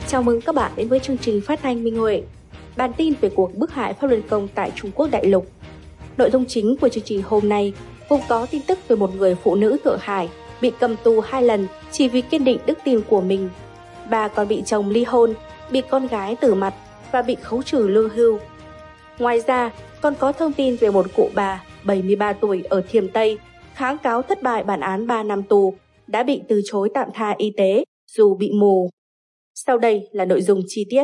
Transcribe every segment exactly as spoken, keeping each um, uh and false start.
Chào mừng các bạn đến với chương trình phát thanh Minh Huệ. Bản tin về cuộc bức hại Pháp Luân Công tại Trung Quốc đại lục. Nội dung chính của chương trình hôm nay gồm có tin tức về một người phụ nữ Thượng Hải bị cầm tù hai lần chỉ vì kiên định đức tin của mình. Bà còn bị chồng ly hôn, bị con gái tử mặt và bị khấu trừ lương hưu. Ngoài ra, còn có thông tin về một cụ bà bảy mươi ba tuổi ở Thiểm Tây kháng cáo thất bại bản án ba năm tù, đã bị từ chối tạm tha y tế dù bị mù. Sau đây là nội dung chi tiết.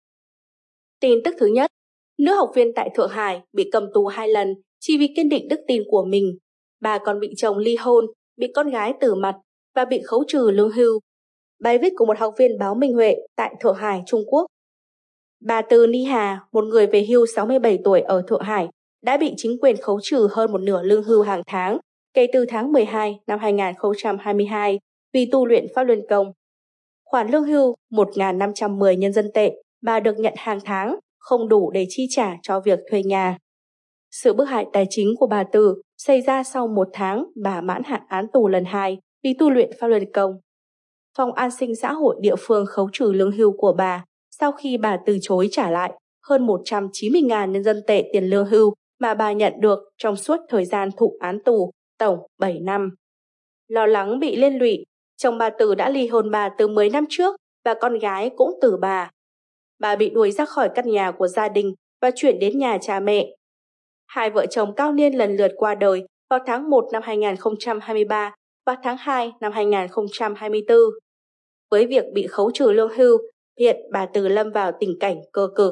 Tin tức thứ nhất, nữ học viên tại Thượng Hải bị cầm tù hai lần chỉ vì kiên định đức tin của mình. Bà còn bị chồng ly hôn, bị con gái tử mặt và bị khấu trừ lương hưu. Bài viết của một học viên báo Minh Huệ tại Thượng Hải, Trung Quốc. Bà Từ Ni Hà, một người về hưu sáu mươi bảy tuổi ở Thượng Hải, đã bị chính quyền khấu trừ hơn một nửa lương hưu hàng tháng kể từ tháng mười hai năm hai nghìn không trăm hai mươi hai vì tu luyện Pháp Luân Công. Khoản lương hưu một nghìn năm trăm mười nhân dân tệ bà được nhận hàng tháng không đủ để chi trả cho việc thuê nhà. Sự bức hại tài chính của bà Từ xảy ra sau một tháng bà mãn hạn án tù lần hai vì tu luyện Pháp Luân Công. Phòng an sinh xã hội địa phương khấu trừ lương hưu của bà sau khi bà từ chối trả lại hơn một trăm chín mươi nghìn nhân dân tệ tiền lương hưu mà bà nhận được trong suốt thời gian thụ án tù, tổng bảy năm. Lo lắng bị liên lụy, chồng bà Từ đã ly hôn bà từ mười năm trước và con gái cũng từ bà. Bà bị đuổi ra khỏi căn nhà của gia đình và chuyển đến nhà cha mẹ. Hai vợ chồng cao niên lần lượt qua đời vào tháng một năm hai nghìn không trăm hai mươi ba và tháng hai năm hai nghìn không trăm hai mươi tư. Với việc bị khấu trừ lương hưu, hiện bà Từ lâm vào tình cảnh cơ cực.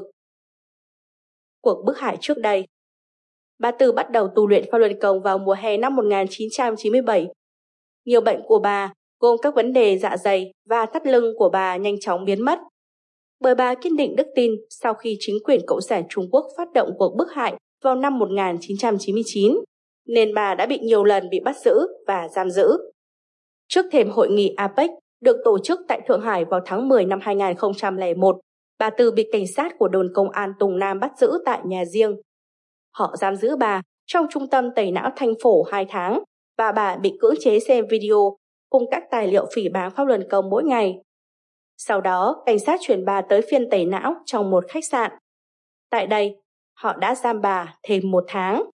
Cuộc bức hại trước đây. Bà Từ bắt đầu tu luyện Pháp Luân Công vào mùa hè năm một nghìn chín trăm chín mươi bảy. Nhiều bệnh của bà, gồm các vấn đề dạ dày và thắt lưng của bà nhanh chóng biến mất. Bởi bà kiên định đức tin sau khi chính quyền Cộng sản Trung Quốc phát động cuộc bức hại vào năm một nghìn chín trăm chín mươi chín, nên bà đã bị nhiều lần bị bắt giữ và giam giữ. Trước thềm hội nghị a pếch được tổ chức tại Thượng Hải vào tháng mười năm hai nghìn không trăm lẻ một, bà Từ bị cảnh sát của đồn công an Tùng Nam bắt giữ tại nhà riêng. Họ giam giữ bà trong trung tâm tẩy não Thanh Phổ hai tháng và bà bị cưỡng chế xem video cùng các tài liệu phỉ báng Pháp Luân Công mỗi ngày. Sau đó, cảnh sát chuyển bà tới phiên tẩy não trong một khách sạn. Tại đây, họ đã giam bà thêm một tháng.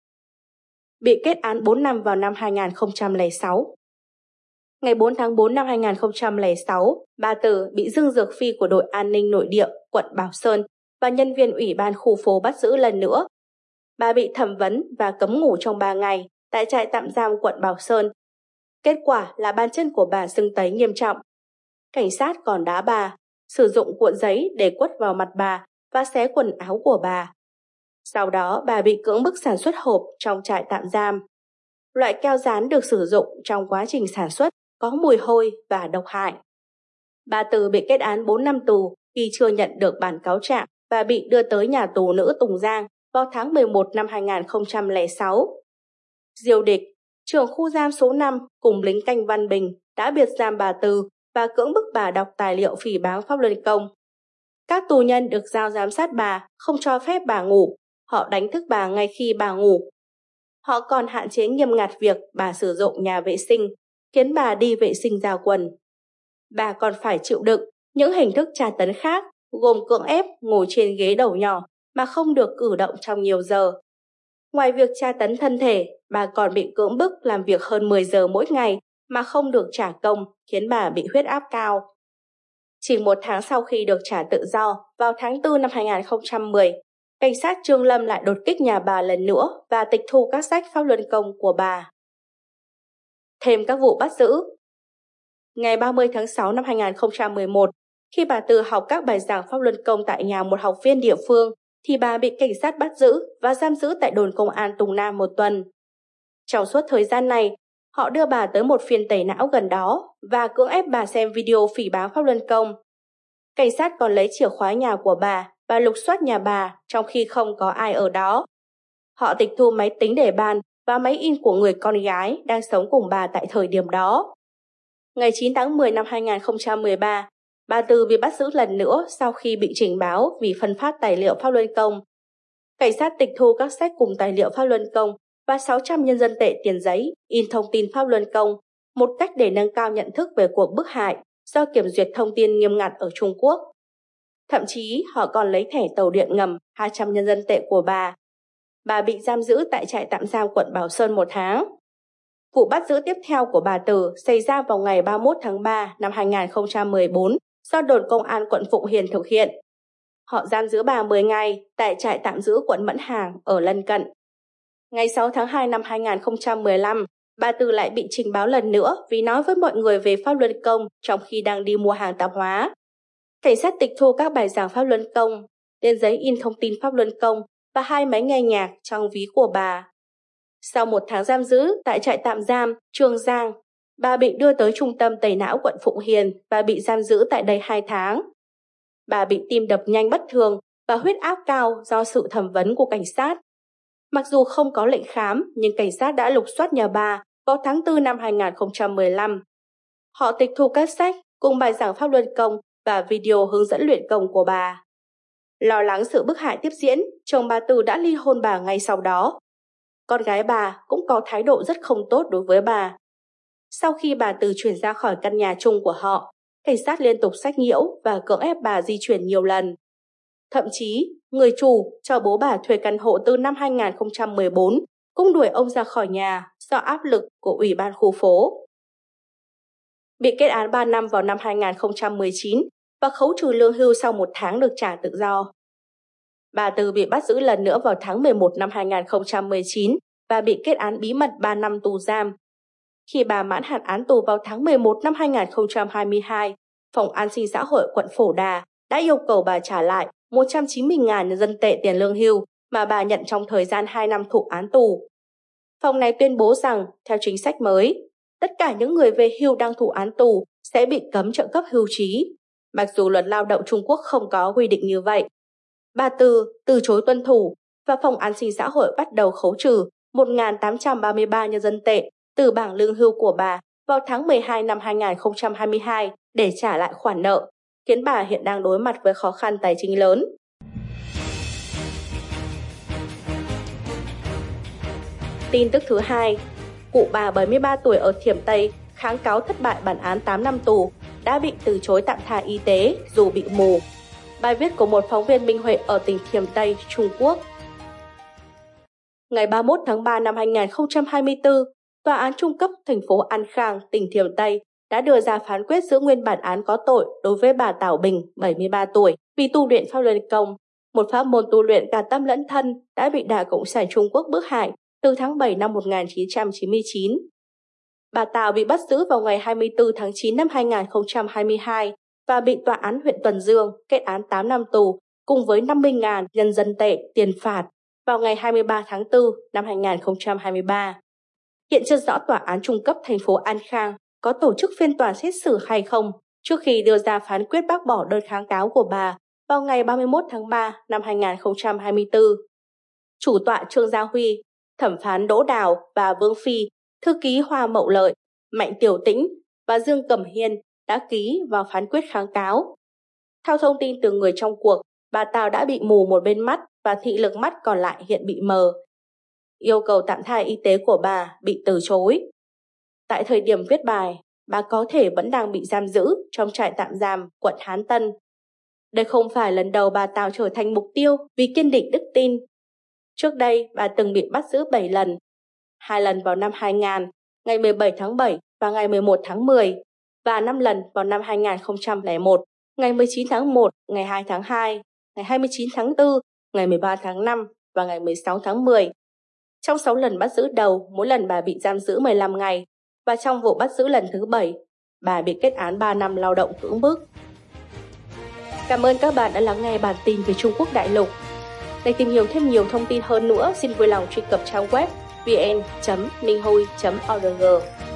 Bị kết án bốn năm vào năm hai nghìn không trăm lẻ sáu. Ngày bốn tháng tư năm hai nghìn không trăm lẻ sáu, bà Từ bị Dương Dược Phi của đội an ninh nội địa quận Bảo Sơn và nhân viên ủy ban khu phố bắt giữ lần nữa. Bà bị thẩm vấn và cấm ngủ trong ba ngày tại trại tạm giam quận Bảo Sơn. Kết quả là bàn chân của bà sưng tấy nghiêm trọng. Cảnh sát còn đá bà, sử dụng cuộn giấy để quất vào mặt bà và xé quần áo của bà. Sau đó bà bị cưỡng bức sản xuất hộp trong trại tạm giam. Loại keo dán được sử dụng trong quá trình sản xuất có mùi hôi và độc hại. Bà Từ bị kết án bốn năm tù vì chưa nhận được bản cáo trạng và bị đưa tới nhà tù nữ Tùng Giang vào tháng mười một năm hai nghìn không trăm lẻ sáu. Diêu Địch, trưởng khu giam số năm cùng lính canh Văn Bình đã biệt giam bà Từ và cưỡng bức bà đọc tài liệu phỉ báng Pháp Luân Công. Các tù nhân được giao giám sát bà, không cho phép bà ngủ. Họ đánh thức bà ngay khi bà ngủ. Họ còn hạn chế nghiêm ngặt việc bà sử dụng nhà vệ sinh, khiến bà đi vệ sinh ra quần. Bà còn phải chịu đựng những hình thức tra tấn khác, gồm cưỡng ép ngồi trên ghế đầu nhỏ mà không được cử động trong nhiều giờ. Ngoài việc tra tấn thân thể, bà còn bị cưỡng bức làm việc hơn mười giờ mỗi ngày mà không được trả công, khiến bà bị huyết áp cao. Chỉ một tháng sau khi được trả tự do, vào tháng tư năm hai nghìn không trăm mười, cảnh sát Trương Lâm lại đột kích nhà bà lần nữa và tịch thu các sách Pháp Luân Công của bà. Thêm các vụ bắt giữ. Ngày ba mươi tháng sáu năm hai nghìn không trăm mười một, khi bà Từ học các bài giảng Pháp Luân Công tại nhà một học viên địa phương, thì bà bị cảnh sát bắt giữ và giam giữ tại đồn công an Tùng Nam một tuần. Trong suốt thời gian này, họ đưa bà tới một phiên tẩy não gần đó và cưỡng ép bà xem video phỉ báng Pháp Luân Công. Cảnh sát còn lấy chìa khóa nhà của bà và lục soát nhà bà trong khi không có ai ở đó. Họ tịch thu máy tính để bàn và máy in của người con gái đang sống cùng bà tại thời điểm đó. Ngày chín tháng mười năm hai nghìn không trăm mười ba, bà Từ bị bắt giữ lần nữa sau khi bị trình báo vì phân phát tài liệu Pháp Luân Công. Cảnh sát tịch thu các sách cùng tài liệu Pháp Luân Công và sáu trăm nhân dân tệ tiền giấy in thông tin Pháp Luân Công, một cách để nâng cao nhận thức về cuộc bức hại, do kiểm duyệt thông tin nghiêm ngặt ở Trung Quốc. Thậm chí họ còn lấy thẻ tàu điện ngầm hai trăm nhân dân tệ của bà. Bà bị giam giữ tại trại tạm giam quận Bảo Sơn một tháng. Vụ bắt giữ tiếp theo của bà Từ xảy ra vào ngày ba mươi mốt tháng ba năm hai nghìn không trăm mười bốn do đồn công an quận Phụng Hiền thực hiện. Họ giam giữ bà mười ngày tại trại tạm giữ quận Mẫn Hàng ở lân cận. Ngày sáu tháng hai năm hai nghìn không trăm mười lăm, bà Từ lại bị trình báo lần nữa vì nói với mọi người về pháp luân công trong khi đang đi mua hàng tạp hóa. Cảnh sát tịch thu các bài giảng pháp luân công, lên giấy in thông tin pháp luân công và hai máy nghe nhạc trong ví của bà. Sau một tháng giam giữ tại trại tạm giam Trường Giang, bà bị đưa tới trung tâm tẩy não quận Phụng Hiền và bị giam giữ tại đây hai tháng. Bà bị tim đập nhanh bất thường và huyết áp cao do sự thẩm vấn của cảnh sát. Mặc dù không có lệnh khám, nhưng cảnh sát đã lục soát nhà bà vào tháng tư năm hai nghìn không trăm mười lăm. Họ tịch thu các sách cùng bài giảng pháp luân công và video hướng dẫn luyện công của bà. Lo lắng sự bức hại tiếp diễn, chồng bà Từ đã ly hôn bà ngay sau đó. Con gái bà cũng có thái độ rất không tốt đối với bà. Sau khi bà Từ chuyển ra khỏi căn nhà chung của họ, cảnh sát liên tục sách nhiễu và cưỡng ép bà di chuyển nhiều lần. Thậm chí, người chủ cho bố bà thuê căn hộ từ năm hai nghìn không trăm mười bốn cũng đuổi ông ra khỏi nhà do áp lực của Ủy ban khu phố. Bị kết án ba năm vào năm hai nghìn không trăm mười chín và khấu trừ lương hưu sau một tháng được trả tự do. Bà Từ bị bắt giữ lần nữa vào tháng mười một năm hai nghìn không trăm mười chín và bị kết án bí mật ba năm tù giam. Khi bà mãn hạn án tù vào tháng mười một năm hai nghìn không trăm hai mươi hai, Phòng An sinh xã hội quận Phổ Đà đã yêu cầu bà trả lại một trăm chín mươi nghìn nhân dân tệ tiền lương hưu mà bà nhận trong thời gian hai năm thụ án tù. Phòng này tuyên bố rằng, theo chính sách mới, tất cả những người về hưu đang thụ án tù sẽ bị cấm trợ cấp hưu trí, mặc dù luật lao động Trung Quốc không có quy định như vậy. Bà Từ từ chối tuân thủ và Phòng An sinh xã hội bắt đầu khấu trừ một nghìn tám trăm ba mươi ba nhân dân tệ từ bảng lương hưu của bà vào tháng mười hai năm hai nghìn không trăm hai mươi hai để trả lại khoản nợ, khiến bà hiện đang đối mặt với khó khăn tài chính lớn. Tin tức thứ hai, cụ bà bảy mươi ba tuổi ở Thiểm Tây kháng cáo thất bại bản án tám năm tù, đã bị từ chối tạm tha y tế dù bị mù. Bài viết của một phóng viên Minh Huệ ở tỉnh Thiểm Tây, Trung Quốc. Ngày ba mươi mốt tháng ba năm hai nghìn không trăm hai mươi tư, Tòa án Trung cấp thành phố An Khang, tỉnh Thiểm Tây đã đưa ra phán quyết giữ nguyên bản án có tội đối với bà Tảo Bình, bảy mươi ba tuổi, vì tu luyện pháp luân công, một pháp môn tu luyện cả tâm lẫn thân đã bị Đảng Cộng sản Trung Quốc bức hại từ tháng bảy năm một nghìn chín trăm chín mươi chín. Bà Tảo bị bắt giữ vào ngày hai mươi tư tháng chín năm hai nghìn không trăm hai mươi hai và bị Tòa án huyện Tuần Dương kết án tám năm tù cùng với năm mươi nghìn nhân dân tệ tiền phạt vào ngày hai mươi ba tháng tư năm hai nghìn không trăm hai mươi ba. Hiện chưa rõ Tòa án Trung cấp thành phố An Khang có tổ chức phiên tòa xét xử hay không trước khi đưa ra phán quyết bác bỏ đơn kháng cáo của bà vào ngày ba mươi mốt tháng ba năm hai nghìn không trăm hai mươi tư. Chủ tọa Trương Gia Huy, thẩm phán Đỗ Đào và Vương Phi, thư ký Hoa Mậu Lợi, Mạnh Tiểu Tĩnh và Dương Cẩm Hiên đã ký vào phán quyết kháng cáo. Theo thông tin từ người trong cuộc, bà Tảo đã bị mù một bên mắt và thị lực mắt còn lại hiện bị mờ. Yêu cầu tạm tha y tế của bà bị từ chối. Tại thời điểm viết bài, bà có thể vẫn đang bị giam giữ trong trại tạm giam quận Hán Tân. Đây không phải lần đầu bà Tảo trở thành mục tiêu vì kiên định đức tin. Trước đây, bà từng bị bắt giữ bảy lần. Hai lần vào năm hai nghìn, ngày mười bảy tháng bảy và ngày mười một tháng mười, và năm lần vào năm hai nghìn không trăm lẻ một, ngày mười chín tháng một, ngày hai tháng hai, ngày hai mươi chín tháng tư, ngày mười ba tháng năm và ngày mười sáu tháng mười. Trong sáu lần bắt giữ đầu, mỗi lần bà bị giam giữ mười lăm ngày, và trong vụ bắt giữ lần thứ bảy, bà bị kết án ba năm lao động cưỡng bức. Cảm ơn các bạn đã lắng nghe bản tin về Trung Quốc đại lục. Để tìm hiểu thêm nhiều thông tin hơn nữa, xin vui lòng truy cập trang web vn chấm minh hui chấm org.